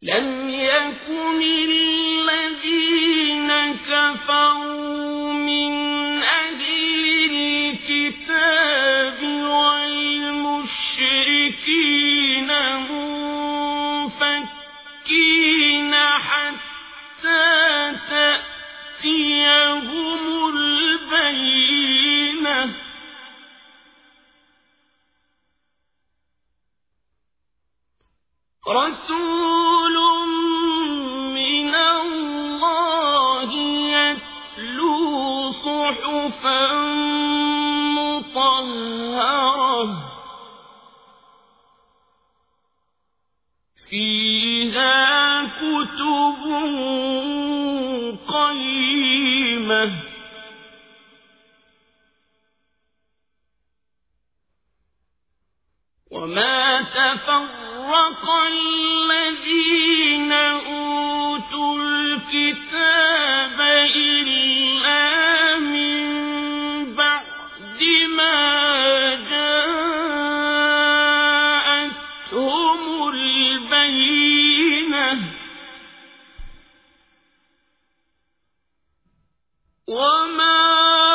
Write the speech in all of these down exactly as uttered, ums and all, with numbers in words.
لم يكن الذين كفروا من أهل الكتاب والمشركين منفكين حتى تأتيهم البينة رسول من الله يتلو صحفا مطهرة فيها كتب قيمة وما تفرق الذين أوتوا الكتاب إلا من بعد ما جاءتهم البينة وما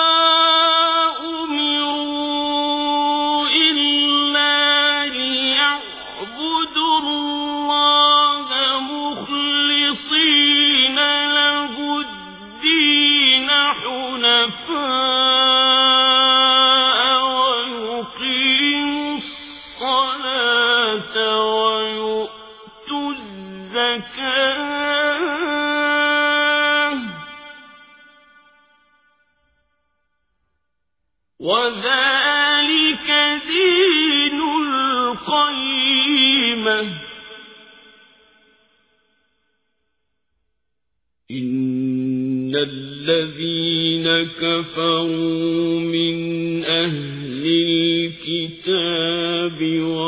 ويقيموا الصلاة ويؤتوا الزكاة وذلك دين القيمة إن الذين كفروا من أهل الكتاب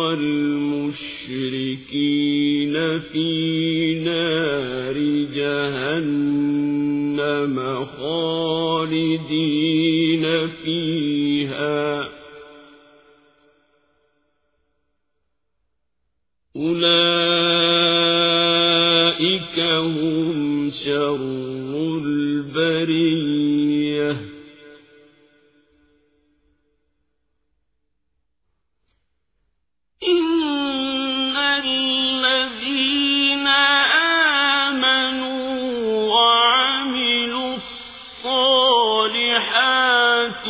والمشركين في نار جهنم خالدين فيها أولئك هم شر البرية إن الذين آمنوا وعملوا الصالحات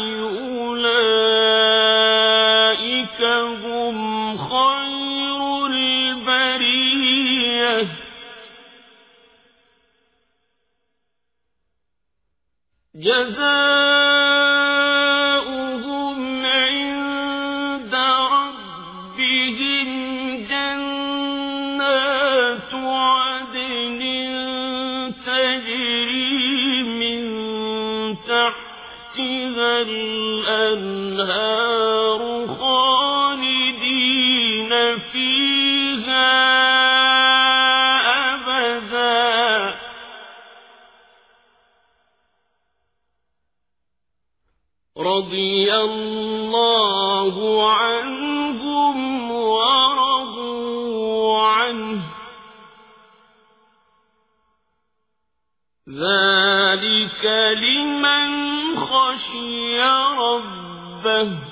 أولئك هم خير البرية جزاؤهم عند ربهم جنات عدن تجري من تحتها الأنهار خالدين فيها أبدا رضي الله عنهم ورضوا عنه ذلك لمن خشي ربه